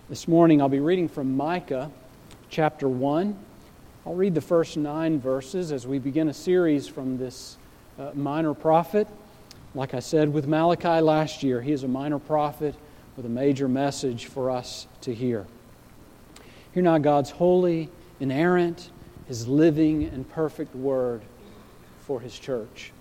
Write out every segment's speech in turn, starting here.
This morning I'll be reading from Micah chapter 1. I'll read the first 9 verses as we begin a series from this minor prophet. Like I said with Malachi last year, he is a minor prophet with a major message for us to hear. Hear now God's holy, inerrant, His living and perfect word for His church.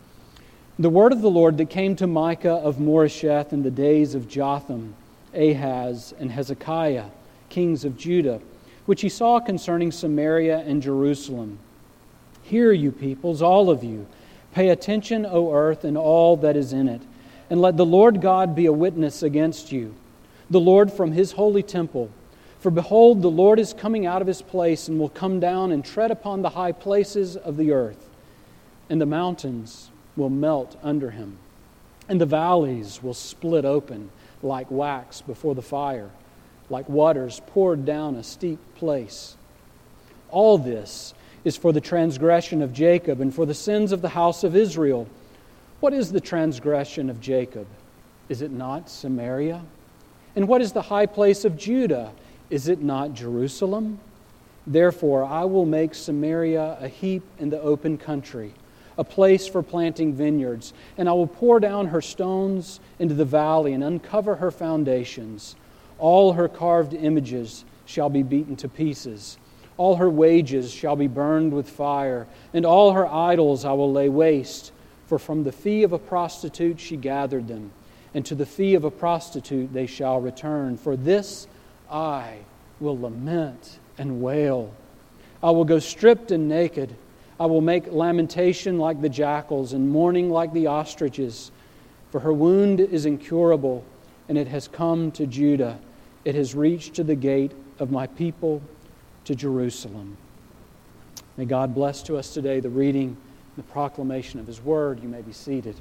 The word of the Lord that came to Micah of Moresheth in the days of Jotham, Ahaz, and Hezekiah, kings of Judah, which he saw concerning Samaria and Jerusalem. Hear, you peoples, all of you. Pay attention, O earth, and all that is in it. And let the Lord God be a witness against you, the Lord from His holy temple. For behold, the Lord is coming out of His place and will come down and tread upon the high places of the earth. And the mountains will melt under Him, and the valleys will split open like wax before the fire, like waters poured down a steep place. All this is for the transgression of Jacob and for the sins of the house of Israel. What is the transgression of Jacob? Is it not Samaria? And what is the high place of Judah? Is it not Jerusalem? Therefore I will make Samaria a heap in the open country, a place for planting vineyards, and I will pour down her stones into the valley and uncover her foundations. All her carved images shall be beaten to pieces. All her wages shall be burned with fire, and all her idols I will lay waste. For from the fee of a prostitute she gathered them, and to the fee of a prostitute they shall return. For this I will lament and wail. I will go stripped and naked. I will make lamentation like the jackals and mourning like the ostriches. For her wound is incurable, and it has come to Judah. It has reached to the gate of my people, to Jerusalem. May God bless to us today the reading, the proclamation of His word. You may be seated.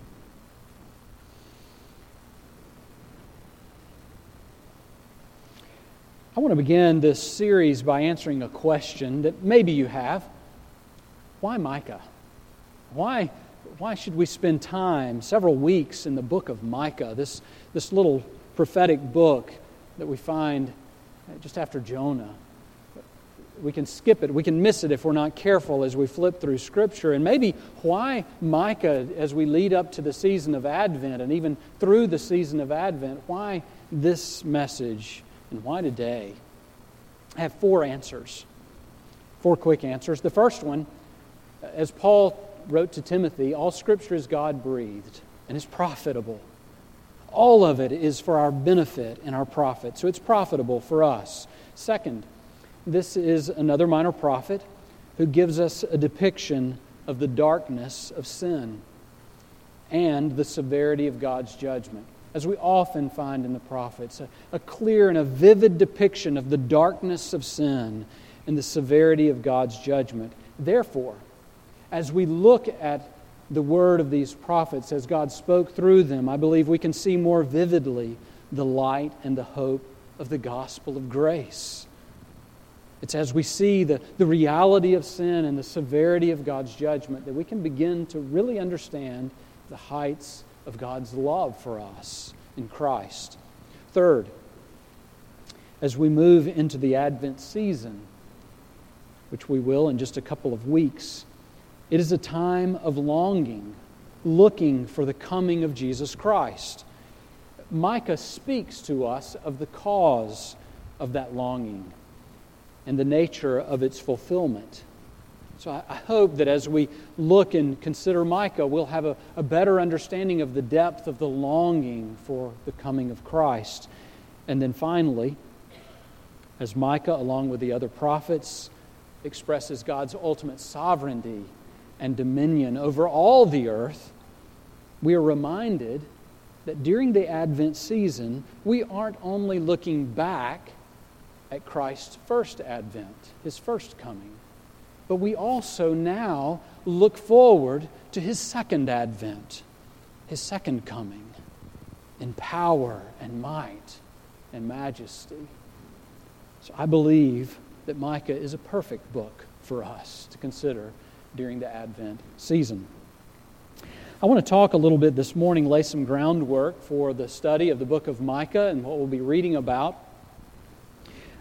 I want to begin this series by answering a question that maybe you have. Why Micah? Why should we spend time, several weeks, in the book of Micah, this little prophetic book that we find just after Jonah? We can skip it. We can miss it if we're not careful as we flip through Scripture. And maybe why Micah as we lead up to the season of Advent and even through the season of Advent? Why this message and why today? I have 4 answers, 4 quick answers. The first one, as Paul wrote to Timothy, all Scripture is God-breathed and is profitable. All of it is for our benefit and our profit, so it's profitable for us. Second, this is another minor prophet who gives us a depiction of the darkness of sin and the severity of God's judgment. As we often find in the prophets, a clear and a vivid depiction of the darkness of sin and the severity of God's judgment. Therefore, as we look at the word of these prophets, as God spoke through them, I believe we can see more vividly the light and the hope of the gospel of grace. It's as we see the reality of sin and the severity of God's judgment that we can begin to really understand the heights of God's love for us in Christ. Third, as we move into the Advent season, which we will in just a couple of weeks, it is a time of longing, looking for the coming of Jesus Christ. Micah speaks to us of the cause of that longing and the nature of its fulfillment. So I hope that as we look and consider Micah, we'll have a better understanding of the depth of the longing for the coming of Christ. And then finally, as Micah, along with the other prophets, expresses God's ultimate sovereignty and dominion over all the earth, we are reminded that during the Advent season, we aren't only looking back at Christ's first advent, His first coming, but we also now look forward to His second advent, His second coming, in power and might and majesty. So I believe that Micah is a perfect book for us to consider during the Advent season. I want to talk a little bit this morning, lay some groundwork for the study of the book of Micah and what we'll be reading about.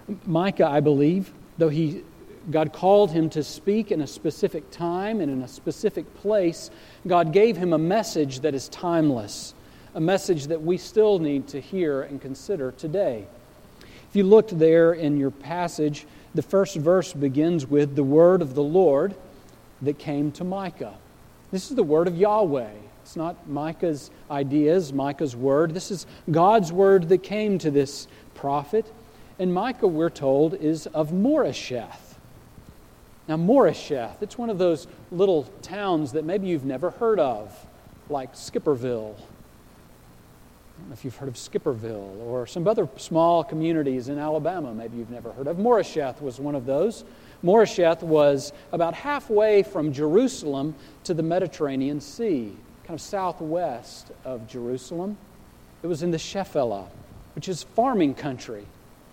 Micah, I believe, though God called him to speak in a specific time and in a specific place, God gave him a message that is timeless, a message that we still need to hear and consider today. If you looked there in your passage, the first verse begins with the word of the Lord that came to Micah. This is the word of Yahweh. It's not Micah's ideas, Micah's word. This is God's word that came to this prophet. And Micah, we're told, is of Moresheth. Now, Moresheth, it's one of those little towns that maybe you've never heard of, like Skipperville. I don't know if you've heard of Skipperville or some other small communities in Alabama maybe you've never heard of. Moresheth was one of those. Moresheth was about halfway from Jerusalem to the Mediterranean Sea, kind of southwest of Jerusalem. It was in the Shephelah, which is farming country.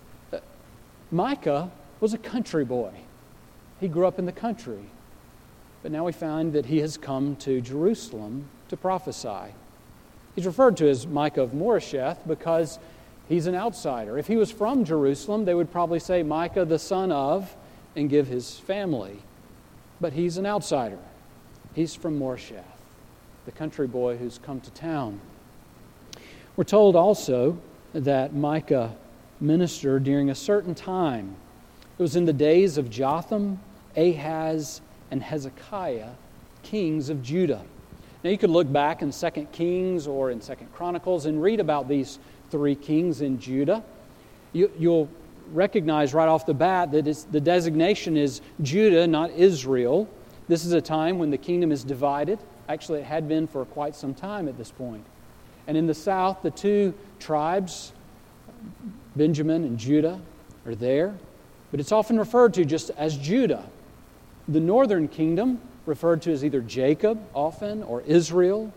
Micah was a country boy. He grew up in the country. But now we find that he has come to Jerusalem to prophesy. He's referred to as Micah of Moresheth because he's an outsider. If he was from Jerusalem, they would probably say Micah the son of and give his family. But he's an outsider. He's from Moresheth, the country boy who's come to town. We're told also that Micah ministered during a certain time. It was in the days of Jotham, Ahaz, and Hezekiah, kings of Judah. Now you could look back in 2 Kings or in 2 Chronicles and read about these three kings in Judah. You'll recognize right off the bat that the designation is Judah, not Israel. This is a time when the kingdom is divided. Actually, it had been for quite some time at this point. And in the south, the two tribes, Benjamin and Judah, are there. But it's often referred to just as Judah. The northern kingdom, referred to as either Jacob often or Israel,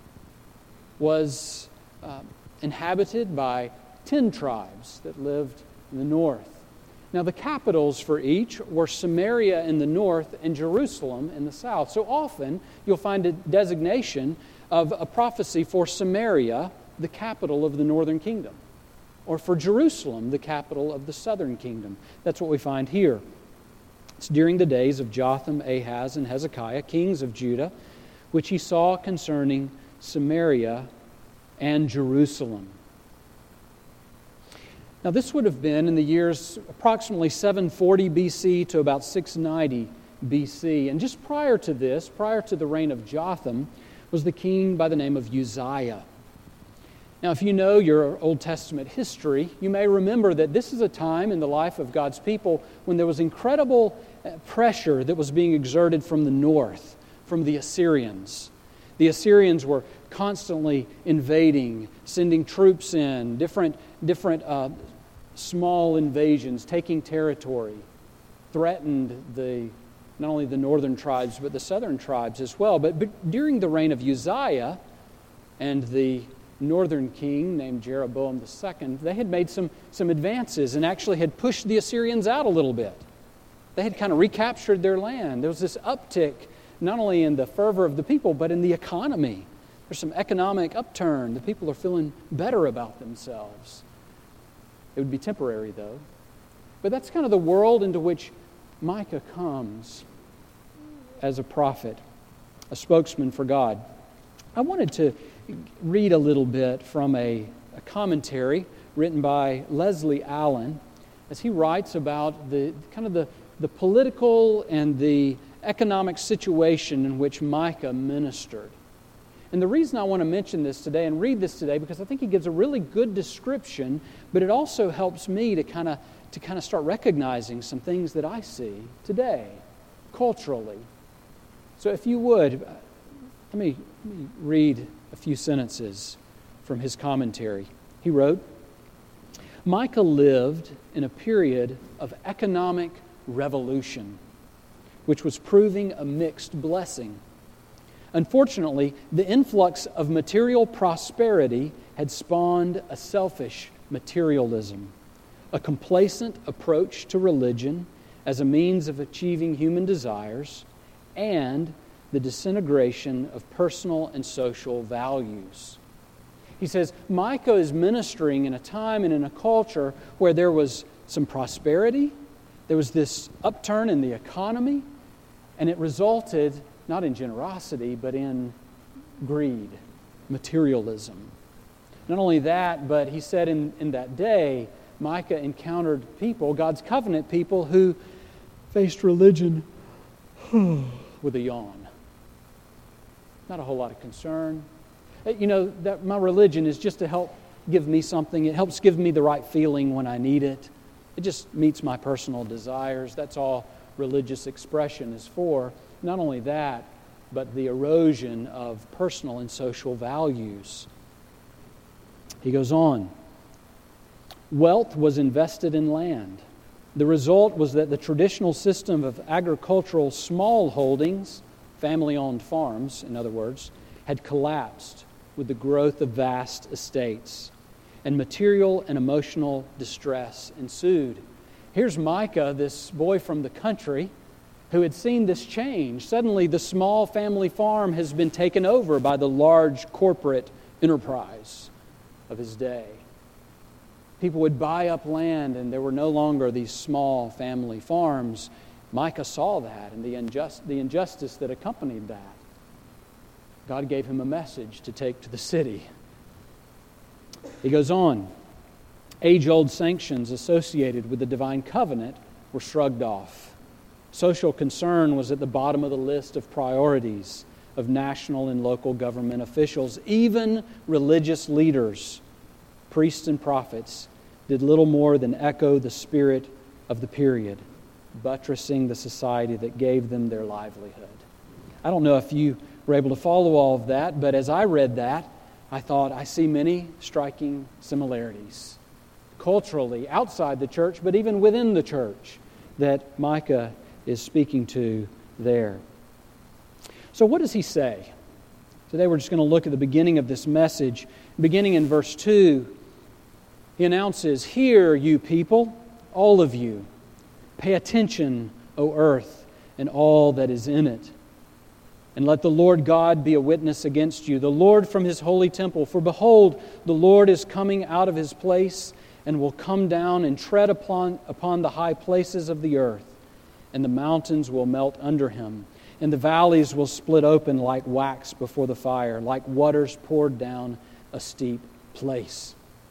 was inhabited by 10 tribes that lived in the north. Now the capitals for each were Samaria in the north and Jerusalem in the south. So often you'll find a designation of a prophecy for Samaria, the capital of the northern kingdom, or for Jerusalem, the capital of the southern kingdom. That's what we find here. It's during the days of Jotham, Ahaz, and Hezekiah, kings of Judah, which he saw concerning Samaria and Jerusalem. Now this would have been in the years approximately 740 BC to about 690 BC. And just prior to this, prior to the reign of Jotham, was the king by the name of Uzziah. Now, if you know your Old Testament history, you may remember that this is a time in the life of God's people when there was incredible pressure that was being exerted from the north, from the Assyrians. The Assyrians were constantly invading, sending troops in, different small invasions, taking territory, threatened not only the northern tribes, but the southern tribes as well. But during the reign of Uzziah and the northern king named Jeroboam II, they had made some advances and actually had pushed the Assyrians out a little bit. They had kind of recaptured their land. There was this uptick not only in the fervor of the people, but in the economy. There's some economic upturn. The people are feeling better about themselves. It would be temporary, though. But that's kind of the world into which Micah comes as a prophet, a spokesman for God. I wanted to read a little bit from a commentary written by Leslie Allen as he writes about the political and the economic situation in which Micah ministered. And the reason I want to mention this today and read this today because I think he gives a really good description, but it also helps me to kind of start recognizing some things that I see today, culturally. So if you would, let me read a few sentences from his commentary. He wrote, Micah lived in a period of economic revolution, which was proving a mixed blessing. Unfortunately, the influx of material prosperity had spawned a selfish materialism, a complacent approach to religion as a means of achieving human desires, and the disintegration of personal and social values. He says, Micah is ministering in a time and in a culture where there was some prosperity. There was this upturn in the economy, and it resulted not in generosity, but in greed, materialism. Not only that, but he said in that day, Micah encountered people, God's covenant people, who faced religion with a yawn. Not a whole lot of concern. That my religion is just to help give me something. It helps give me the right feeling when I need it. It just meets my personal desires. That's all religious expression is for. Not only that, but the erosion of personal and social values. He goes on. Wealth was invested in land. The result was that the traditional system of agricultural small holdings, family-owned farms, in other words, had collapsed with the growth of vast estates, and material and emotional distress ensued. Here's Micah, this boy from the country, who had seen this change. Suddenly, the small family farm has been taken over by the large corporate enterprise of his day. People would buy up land, and there were no longer these small family farms. Micah saw that and the injustice that accompanied that. God gave him a message to take to the city. He goes on. Age-old sanctions associated with the divine covenant were shrugged off. Social concern was at the bottom of the list of priorities of national and local government officials. Even religious leaders, priests and prophets, did little more than echo the spirit of the period, buttressing the society that gave them their livelihood. I don't know if you were able to follow all of that, but as I read that, I thought, I see many striking similarities culturally outside the church, but even within the church that Micah is speaking to there. So what does he say? Today we're just going to look at the beginning of this message. Beginning in verse 2, he announces, "Hear, you people, all of you. Pay attention, O earth, and all that is in it. And let the Lord God be a witness against you, the Lord from His holy temple. For behold, the Lord is coming out of His place and will come down and tread upon the high places of the earth. And the mountains will melt under Him, and the valleys will split open like wax before the fire, like waters poured down a steep place."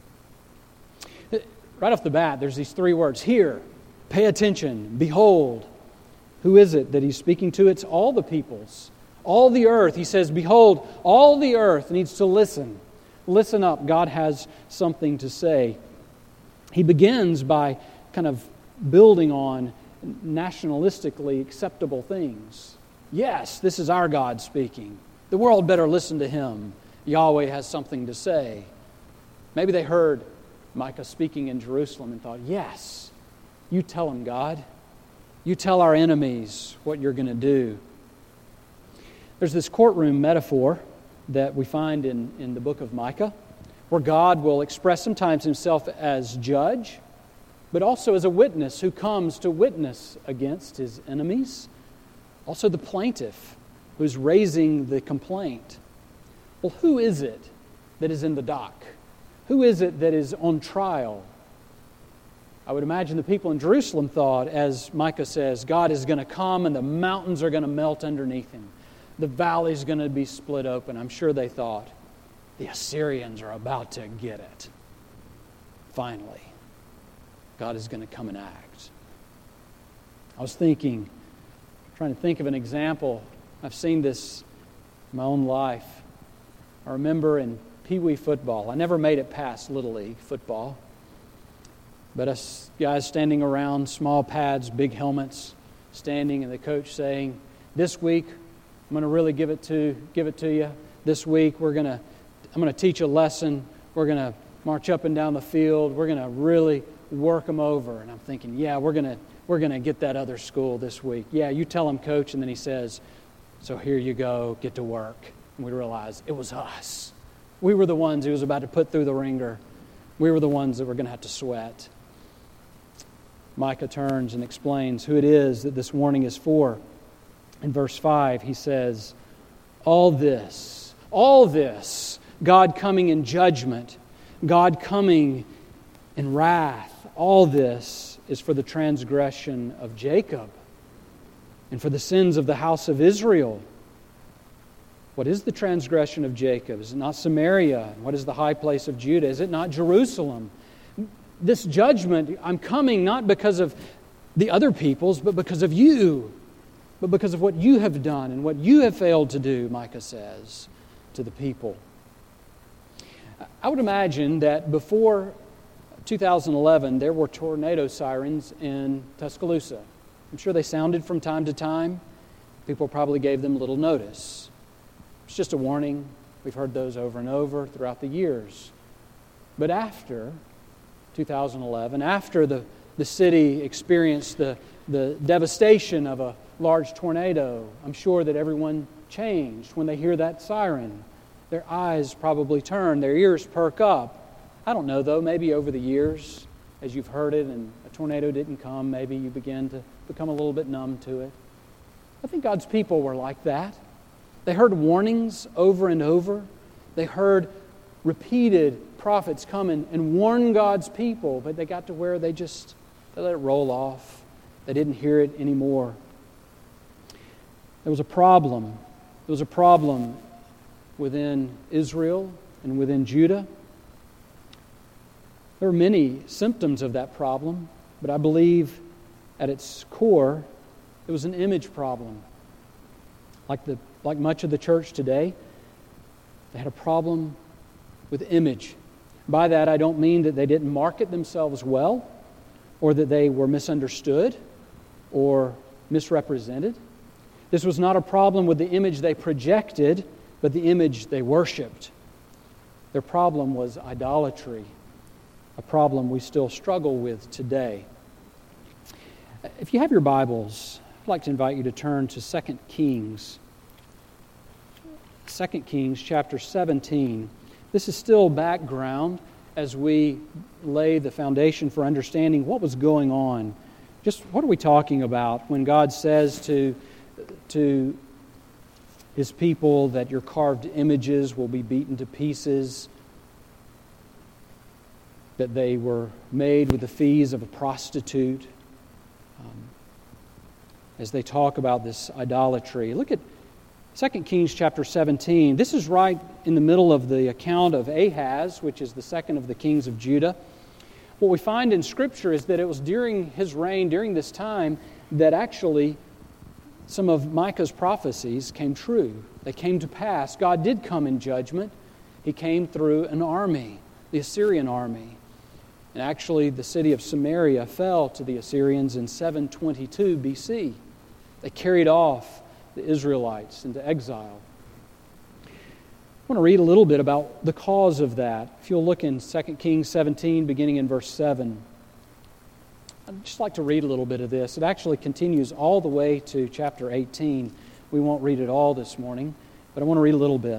Right off the bat, there's these three words. Hear, pay attention, behold. Who is it that he's speaking to? It's all the peoples. All the earth. He says, behold, all the earth needs to listen. Listen up. God has something to say. He begins by kind of building on nationalistically acceptable things. Yes, this is our God speaking. The world better listen to Him. Yahweh has something to say. Maybe they heard Micah speaking in Jerusalem and thought, yes, you tell them, God. You tell our enemies what you're going to do. There's this courtroom metaphor that we find in the book of Micah, where God will express sometimes Himself as judge, but also as a witness who comes to witness against his enemies. Also the plaintiff who's raising the complaint. Well, who is it that is in the dock? Who is it that is on trial? I would imagine the people in Jerusalem thought, as Micah says, God is going to come and the mountains are going to melt underneath Him. The valley is going to be split open. I'm sure they thought, the Assyrians are about to get it. Finally, God is going to come and act. I was trying to think of an example. I've seen this in my own life. I remember in Pee Wee football. I never made it past Little League football. But us guys standing around, small pads, big helmets, standing, and the coach saying, "This week, I'm going to really give it to you. This week, I'm going to teach a lesson. We're going to march up and down the field. We're going to really work them over." And I'm thinking, yeah, we're going to get that other school this week. Yeah, you tell them, coach. And then he says, "So here you go, get to work." And we realize it was us. We were the ones He was about to put through the ringer. We were the ones that were going to have to sweat. Micah turns and explains who it is that this warning is for. In verse 5, he says, all this, God coming in judgment, God coming in wrath, All this is for the transgression of Jacob and for the sins of the house of Israel. What is the transgression of Jacob? Is it not Samaria? What is the high place of Judah? Is it not Jerusalem? This judgment, I'm coming not because of the other peoples, but because of you. But because of what you have done and what you have failed to do, Micah says to the people. I would imagine that before 2011, there were tornado sirens in Tuscaloosa. I'm sure they sounded from time to time. People probably gave them little notice. It's just a warning. We've heard those over and over throughout the years. But after 2011, after the city experienced the devastation of a large tornado, I'm sure that everyone changed when they hear that siren. Their eyes probably turn, their ears perk up. I don't know, though, maybe over the years, as you've heard it and a tornado didn't come, maybe you begin to become a little bit numb to it. I think God's people were like that. They heard warnings over and over. They heard repeated prophets come and warn God's people, but they got to where they let it roll off. They didn't hear it anymore. There was a problem. There was a problem within Israel and within Judah. There were many symptoms of that problem, but I believe at its core, it was an image problem. Like much of the church today, they had a problem with image. By that, I don't mean that they didn't market themselves well, or that they were misunderstood or misrepresented. This was not a problem with the image they projected, but the image they worshipped. Their problem was idolatry, a problem we still struggle with today. If you have your Bibles, I'd like to invite you to turn to 2 Kings. 2 Kings chapter 17. This is still background as we lay the foundation for understanding what was going on. Just what are we talking about when God says to His people that your carved images will be beaten to pieces, that they were made with the fees of a prostitute, as they talk about this idolatry. Look at 2 Kings chapter 17. This is right in the middle of the account of Ahaz, which is the second of the kings of Judah. What we find in Scripture is that it was during his reign, during this time, that actually some of Micah's prophecies came true. They came to pass. God did come in judgment. He came through an army, the Assyrian army. And actually, the city of Samaria fell to the Assyrians in 722 BC. They carried off the Israelites into exile. I want to read a little bit about the cause of that. If you'll look in 2 Kings 17, beginning in verse 7. I'd just like to read a little bit of this. It actually continues all the way to chapter 18. We won't read it all this morning, but I want to read a little bit.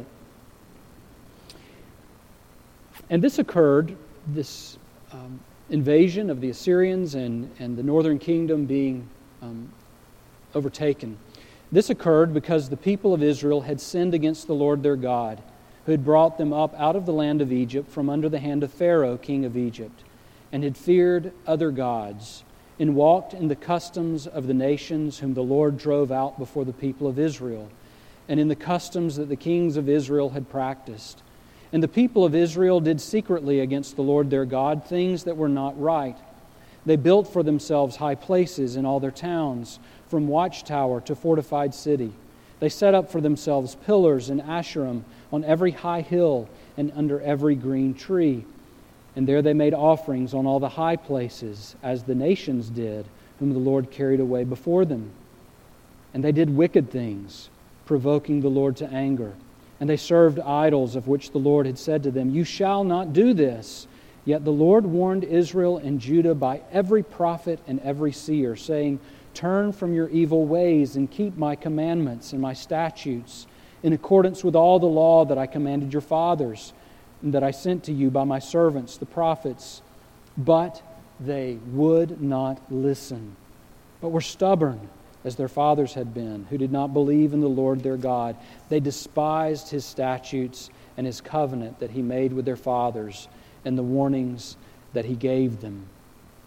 And this occurred, this invasion of the Assyrians and the northern kingdom being overtaken. This occurred because the people of Israel had sinned against the Lord their God, who had brought them up out of the land of Egypt from under the hand of Pharaoh, king of Egypt, and had feared other gods, and walked in the customs of the nations whom the Lord drove out before the people of Israel, and in the customs that the kings of Israel had practiced. And the people of Israel did secretly against the Lord their God things that were not right. They built for themselves high places in all their towns, from watchtower to fortified city. They set up for themselves pillars and asherim on every high hill and under every green tree. And there they made offerings on all the high places, as the nations did, whom the Lord carried away before them. And they did wicked things, provoking the Lord to anger. And they served idols, of which the Lord had said to them, "You shall not do this." Yet the Lord warned Israel and Judah by every prophet and every seer, saying, "Turn from your evil ways and keep my commandments and my statutes, in accordance with all the law that I commanded your fathers, and that I sent to you by my servants, the prophets." But they would not listen, but were stubborn, as their fathers had been, who did not believe in the Lord their God. They despised His statutes and His covenant that He made with their fathers, and the warnings that He gave them.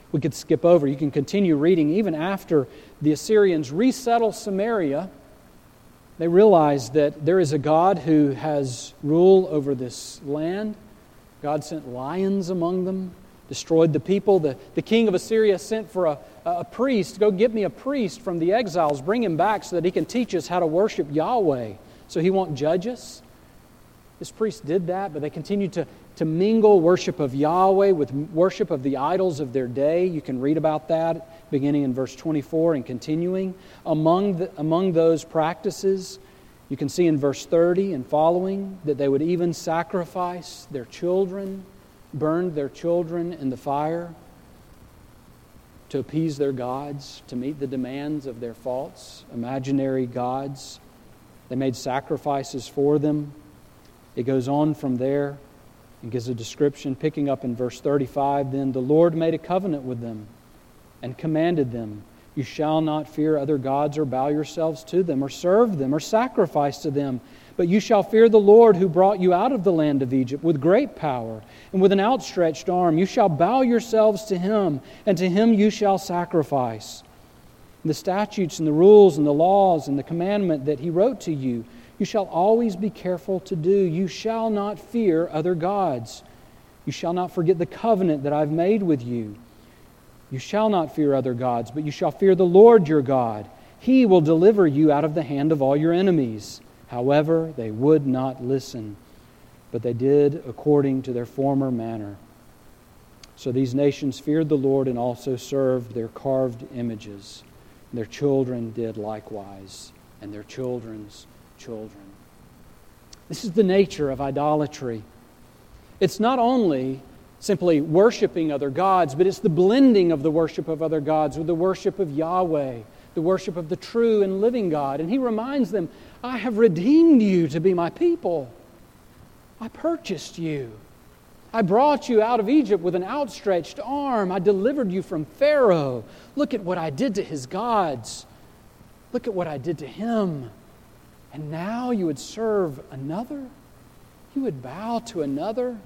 we could skip over. You can continue reading. Even after the Assyrians resettle Samaria, they realize that there is a God who has rule over this land. God sent lions among them, destroyed the people. The king of Assyria sent for a priest. Go get me a priest from the exiles. Bring him back so that he can teach us how to worship Yahweh, so he won't judge us. This priest did that, but they continued to mingle worship of Yahweh with worship of the idols of their day. You can read about that beginning in verse 24 and continuing. Among those practices, you can see in verse 30 and following that they would even sacrifice their children, burned their children in the fire to appease their gods, to meet the demands of their false, imaginary gods. They made sacrifices for them. It goes on from there and gives a description, picking up in verse 35. Then the Lord made a covenant with them and commanded them, you shall not fear other gods or bow yourselves to them or serve them or sacrifice to them, but you shall fear the Lord who brought you out of the land of Egypt with great power and with an outstretched arm. You shall bow yourselves to Him, and to Him you shall sacrifice. The statutes and the rules and the laws and the commandment that He wrote to you, you shall always be careful to do. You shall not fear other gods. You shall not forget the covenant that I've made with you. You shall not fear other gods, but you shall fear the Lord your God. He will deliver you out of the hand of all your enemies. However, they would not listen, but they did according to their former manner. So these nations feared the Lord and also served their carved images. Their children did likewise, and their children's children. This is the nature of idolatry. It's not only simply worshiping other gods, but it's the blending of the worship of other gods with the worship of Yahweh, the worship of the true and living God. And He reminds them, I have redeemed you to be my people. I purchased you. I brought you out of Egypt with an outstretched arm. I delivered you from Pharaoh. Look at what I did to his gods. Look at what I did to him. And now you would serve another? You would bow to another?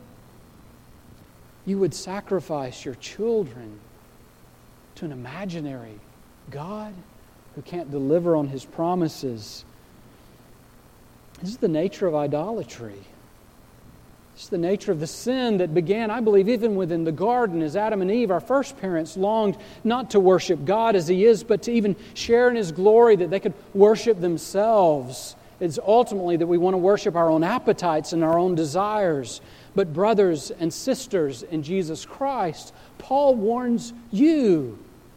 You would sacrifice your children to an imaginary God who can't deliver on His promises. This is the nature of idolatry. This is the nature of the sin that began, I believe, even within the garden as Adam and Eve, our first parents, longed not to worship God as He is, but to even share in His glory, that they could worship themselves. It's ultimately that we want to worship our own appetites and our own desires. But brothers and sisters in Jesus Christ, Paul warns you,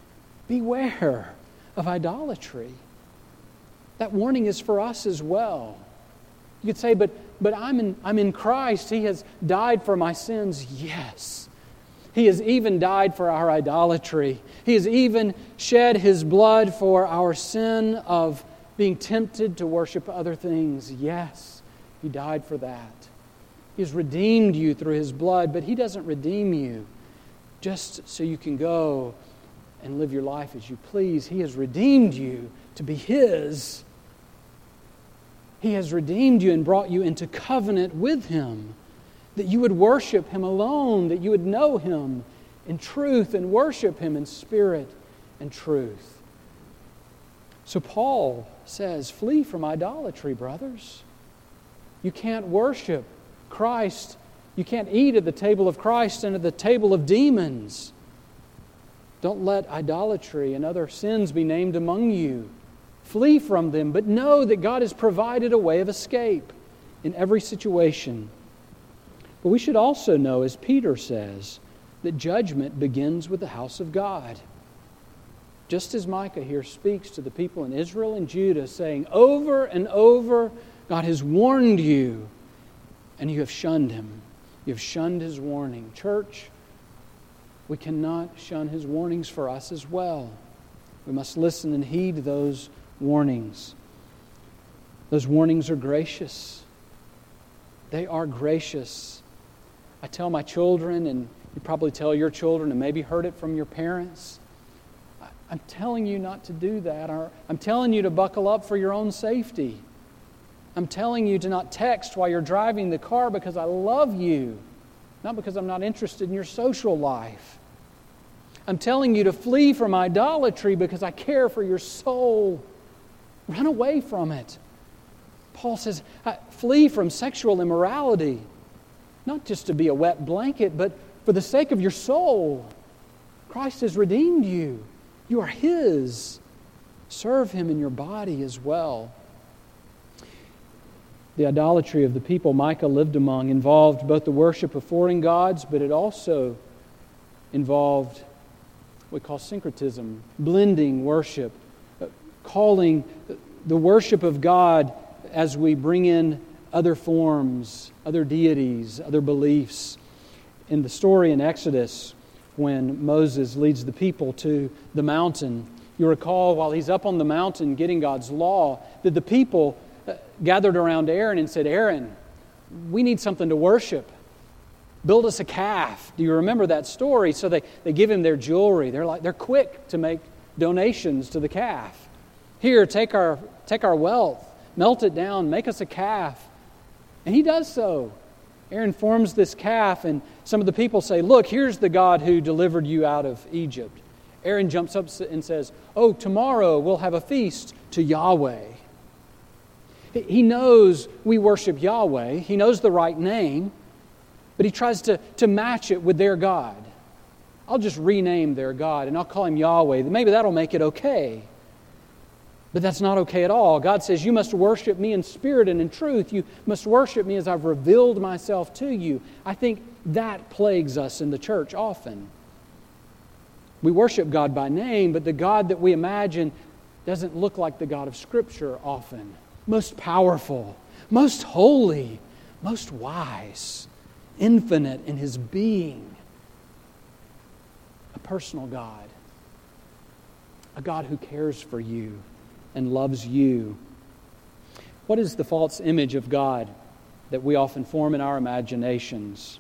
beware of idolatry. That warning is for us as well. You could say, but I'm in Christ. He has died for my sins. Yes. He has even died for our idolatry. He has even shed His blood for our sin of being tempted to worship other things. Yes, He died for that. He has redeemed you through His blood, but He doesn't redeem you just so you can go and live your life as you please. He has redeemed you to be His. He has redeemed you and brought you into covenant with Him, that you would worship Him alone, that you would know Him in truth and worship Him in spirit and truth. So Paul says, flee from idolatry, brothers. You can't worship Christ. You can't eat at the table of Christ and at the table of demons. Don't let idolatry and other sins be named among you. Flee from them, but know that God has provided a way of escape in every situation. But we should also know, as Peter says, that judgment begins with the house of God. Just as Micah here speaks to the people in Israel and Judah, saying over and over, God has warned you, and you have shunned Him. You have shunned His warning. Church, we cannot shun His warnings for us as well. We must listen and heed those warnings. Those warnings are gracious. They are gracious. I tell my children, and you probably tell your children, and maybe heard it from your parents, I'm telling you not to do that. Or I'm telling you to buckle up for your own safety. I'm telling you to not text while you're driving the car because I love you, not because I'm not interested in your social life. I'm telling you to flee from idolatry because I care for your soul. Run away from it. Paul says, flee from sexual immorality, not just to be a wet blanket, but for the sake of your soul. Christ has redeemed you. You are His. Serve Him in your body as well. The idolatry of the people Micah lived among involved both the worship of foreign gods, but it also involved what we call syncretism, blending worship, calling the worship of God as we bring in other forms, other deities, other beliefs. In the story in Exodus, when Moses leads the people to the mountain, you recall while he's up on the mountain getting God's law, that the people gathered around Aaron and said, Aaron, we need something to worship. Build us a calf. Do you remember that story? So they give him their jewelry. They're quick to make donations to the calf. Here, take our wealth, melt it down, make us a calf. And he does so. Aaron forms this calf, and some of the people say, look, here's the God who delivered you out of Egypt. Aaron jumps up and says, oh, tomorrow we'll have a feast to Yahweh. He knows we worship Yahweh. He knows the right name, but he tries to match it with their God. I'll just rename their God, and I'll call him Yahweh. Maybe that'll make it okay. But that's not okay at all. God says, you must worship me in spirit and in truth. You must worship me as I've revealed myself to you. I think that plagues us in the church often. We worship God by name, but the God that we imagine doesn't look like the God of Scripture often. Most powerful, most holy, most wise, infinite in His being. A personal God. A God who cares for you and loves you. What is the false image of God that we often form in our imaginations?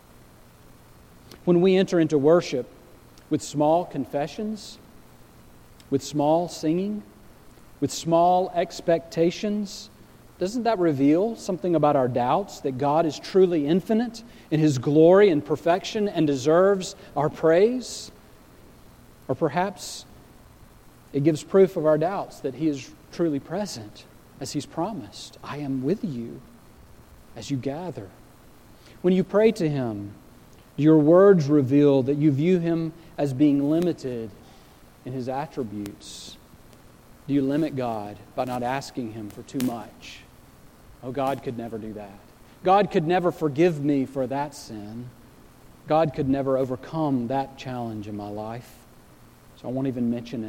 When we enter into worship with small confessions, with small singing, with small expectations, doesn't that reveal something about our doubts that God is truly infinite in His glory and perfection and deserves our praise? Or perhaps it gives proof of our doubts that He is truly present as He's promised. I am with you as you gather. When you pray to Him, your words reveal that you view Him as being limited in His attributes. Do you limit God by not asking Him for too much? Oh, God could never do that. God could never forgive me for that sin. God could never overcome that challenge in my life. So I won't even mention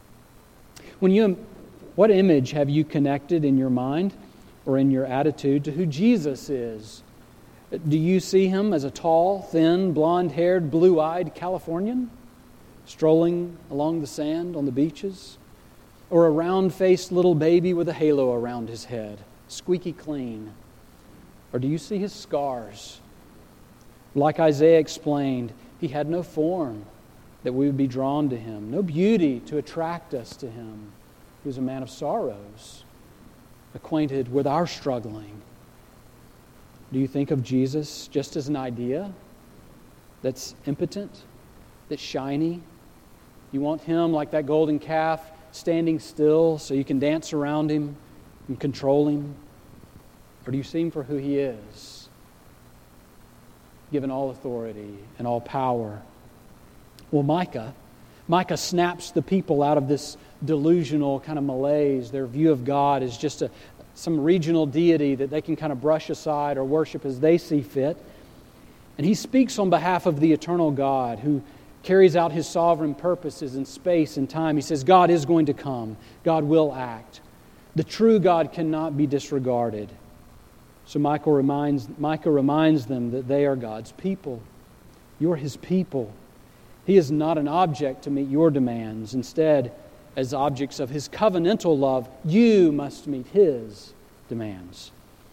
it. What image have you connected in your mind or in your attitude to who Jesus is? Do you see Him as a tall, thin, blonde-haired, blue-eyed Californian strolling along the sand on the beaches? Or a round-faced little baby with a halo around his head, squeaky clean? Or do you see His scars? Like Isaiah explained, He had no form that we would be drawn to Him, no beauty to attract us to Him. He was a man of sorrows, acquainted with our struggling. Do you think of Jesus just as an idea that's impotent, that's shiny? You want Him like that golden calf, standing still so you can dance around Him and control Him? Or do you see Him for who He is, given all authority and all power? Well, Micah snaps the people out of this delusional kind of malaise. Their view of God is just some regional deity that they can kind of brush aside or worship as they see fit. And he speaks on behalf of the eternal God who carries out His sovereign purposes in space and time. He says, God is going to come. God will act. The true God cannot be disregarded. So Micah reminds them that they are God's people. You're His people. He is not an object to meet your demands. Instead, as objects of His covenantal love, you must meet His demands.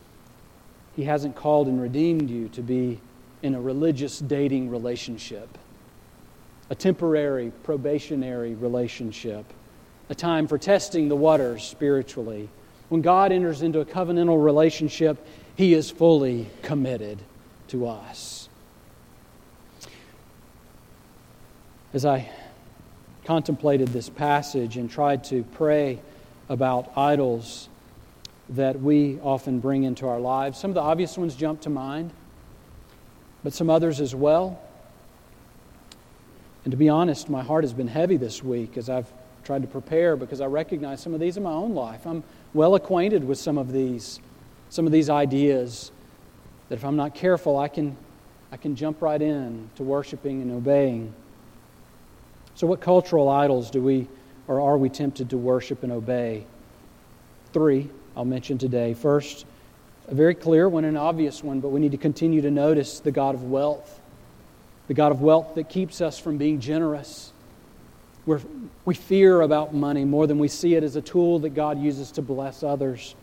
He hasn't called and redeemed you to be in a religious dating relationship, a temporary probationary relationship, a time for testing the waters spiritually. When God enters into a covenantal relationship, He is fully committed to us. As I contemplated this passage and tried to pray about idols that we often bring into our lives, some of the obvious ones jump to mind, but some others as well. And to be honest, my heart has been heavy this week as I've tried to prepare, because I recognize some of these in my own life. I'm well acquainted with some of these ideas that if I'm not careful, I can jump right in to worshiping and obeying. So what cultural idols are we tempted to worship and obey? 3 I'll mention today. First, a very clear one and obvious one, but we need to continue to notice the God of wealth. The God of wealth that keeps us from being generous. We fear about money more than we see it as a tool that God uses to bless others.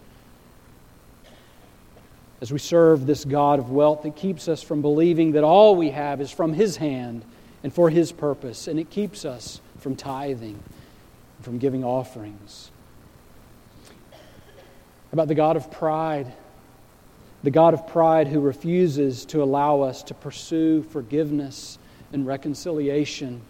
As we serve this God of wealth, it keeps us from believing that all we have is from His hand and for His purpose, and it keeps us from tithing, from giving offerings. About the God of pride. The God of pride who refuses to allow us to pursue forgiveness and reconciliation.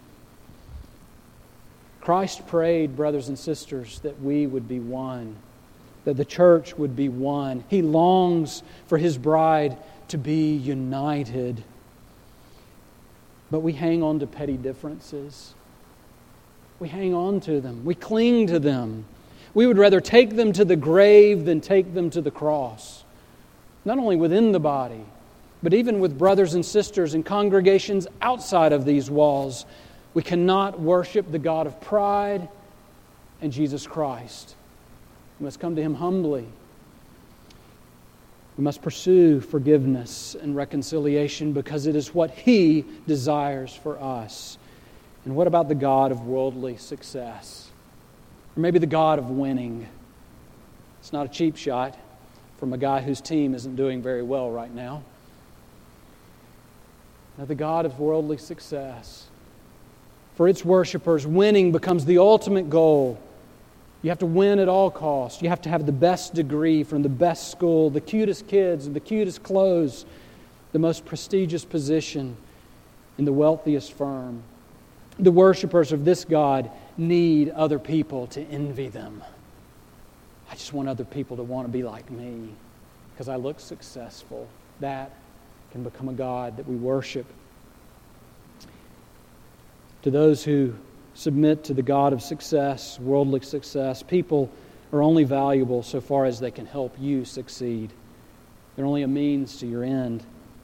Christ prayed, brothers and sisters, that we would be one, that the church would be one. He longs for His bride to be united. But we hang on to petty differences. We hang on to them. We cling to them. We would rather take them to the grave than take them to the cross. Not only within the body, but even with brothers and sisters in congregations outside of these walls. We cannot worship the God of pride and Jesus Christ. We must come to Him humbly. We must pursue forgiveness and reconciliation because it is what He desires for us. And what about the God of worldly success? Or maybe the God of winning? It's not a cheap shot from a guy whose team isn't doing very well right now. Now, the God of worldly success. For its worshipers, winning becomes the ultimate goal. You have to win at all costs. You have to have the best degree from the best school, the cutest kids and the cutest clothes, the most prestigious position in the wealthiest firm. The worshipers of this God need other people to envy them. I just want other people to want to be like me because I look successful. That can become a God that we worship. To those who submit to the God of success, worldly success, people are only valuable so far as they can help you succeed. They're only a means to your end.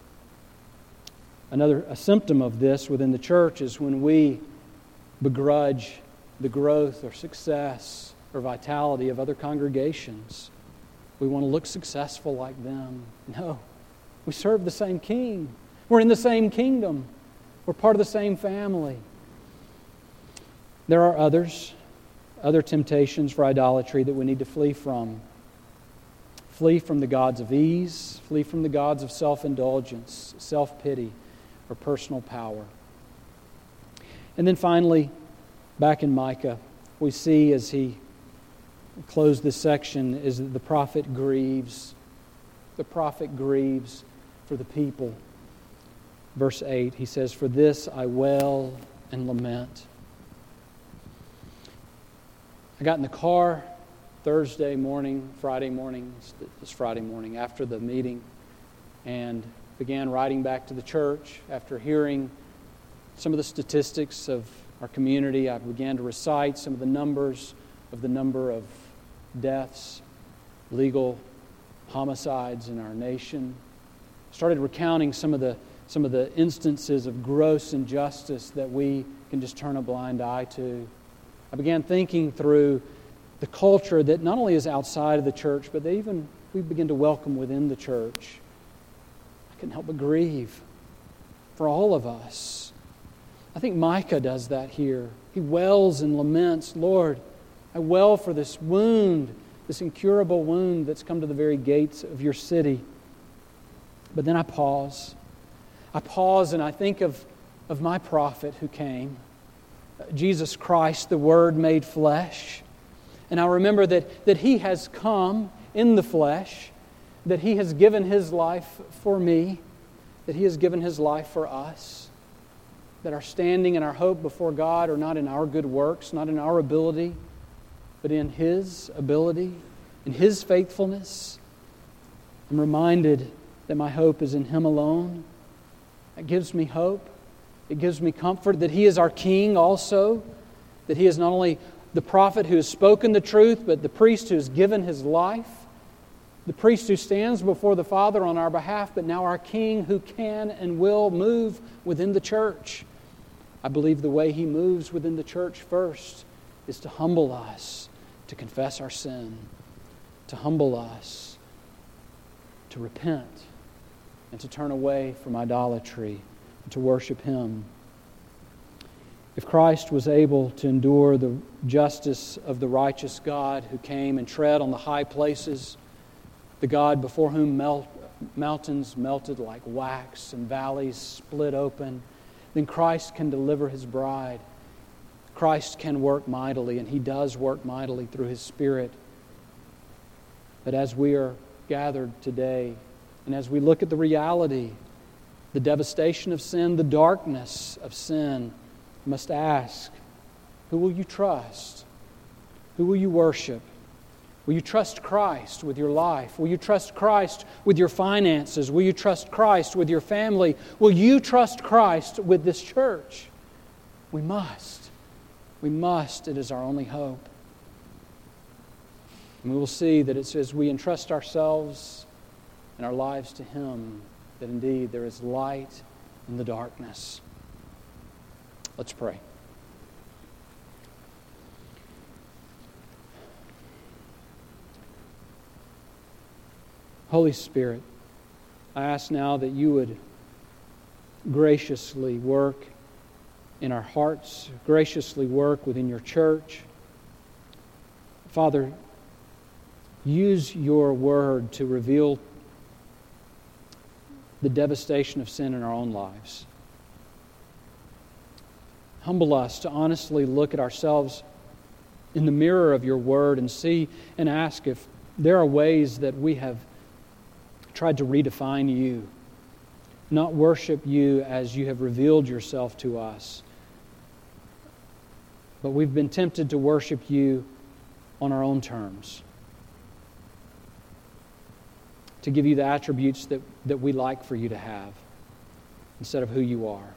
A symptom of this within the church is when we begrudge the growth or success or vitality of other congregations. We want to look successful like them. No, we serve the same King. We're in the same kingdom. We're part of the same family. There are other temptations for idolatry that we need to flee from. Flee from the gods of ease, flee from the gods of self-indulgence, self-pity, or personal power. And then finally, back in Micah, we see as he closed this section is that the prophet grieves. The prophet grieves for the people. Verse 8, he says, "For this I wail and lament." I got in the car Friday morning after the meeting, and began riding back to the church. After hearing some of the statistics of our community, I began to recite some of the number of deaths, legal homicides in our nation. Started recounting some of the instances of gross injustice that we can just turn a blind eye to. I began thinking through the culture that not only is outside of the church, but we begin to welcome within the church. I couldn't help but grieve for all of us. I think Micah does that here. He wails and laments, "Lord, I wail for this wound, this incurable wound that's come to the very gates of your city." But then I pause. And I think of my prophet who came, Jesus Christ, the Word made flesh. And I remember that He has come in the flesh, that He has given His life for me, that He has given His life for us. that our standing and our hope before God are not in our good works, not in our ability, but in His ability, in His faithfulness. I'm reminded that my hope is in Him alone. That gives me hope. It gives me comfort that He is our King also, that He is not only the prophet who has spoken the truth, but the priest who has given his life, the priest who stands before the Father on our behalf, but now our King who can and will move within the church. I believe the way He moves within the church first is to humble us, to confess our sin, to humble us, to repent, and to turn away from idolatry and to worship Him. If Christ was able to endure the justice of the righteous God who came and tread on the high places, the God before whom mountains melted like wax and valleys split open, then Christ can deliver His bride. Christ can work mightily, and He does work mightily through His Spirit. But as we are gathered today, and as we look at the reality, the devastation of sin, the darkness of sin, we must ask, who will you trust? Who will you worship? Will you trust Christ with your life? Will you trust Christ with your finances? Will you trust Christ with your family? Will you trust Christ with this church? We must. We must. It is our only hope. And we will see that it's as we entrust ourselves and our lives to Him that indeed there is light in the darkness. Let's pray. Holy Spirit, I ask now that You would graciously work in our hearts, graciously work within Your church. Father, use Your word to reveal the devastation of sin in our own lives. Humble us to honestly look at ourselves in the mirror of Your word and see and ask if there are ways that we have tried to redefine You, not worship You as You have revealed Yourself to us, but we've been tempted to worship You on our own terms, to give You the attributes that we like for You to have instead of who You are.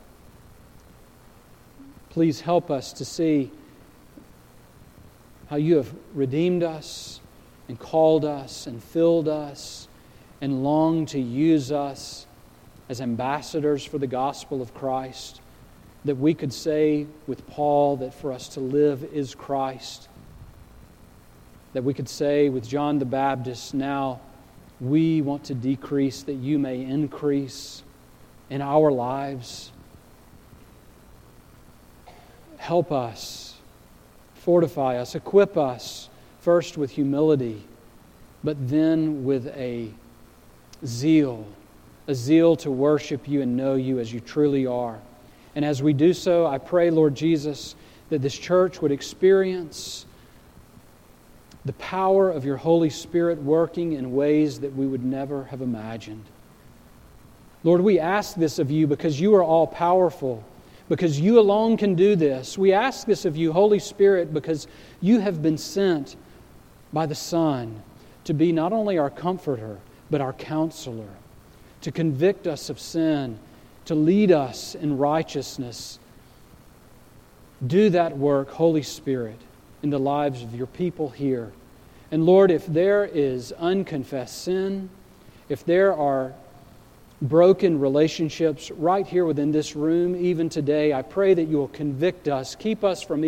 Please help us to see how You have redeemed us and called us and filled us and long to use us as ambassadors for the gospel of Christ, that we could say with Paul that for us to live is Christ, that we could say with John the Baptist, now we want to decrease that You may increase in our lives. Help us, fortify us, equip us, first with humility, but then with a zeal to worship You and know You as You truly are. And as we do so, I pray, Lord Jesus, that this church would experience the power of Your Holy Spirit working in ways that we would never have imagined. Lord, we ask this of You because You are all-powerful, because You alone can do this. We ask this of You, Holy Spirit, because You have been sent by the Son to be not only our comforter, but our counselor, to convict us of sin, to lead us in righteousness. Do that work, Holy Spirit, in the lives of Your people here. And Lord, if there is unconfessed sin, if there are broken relationships right here within this room, even today, I pray that You will convict us, keep us from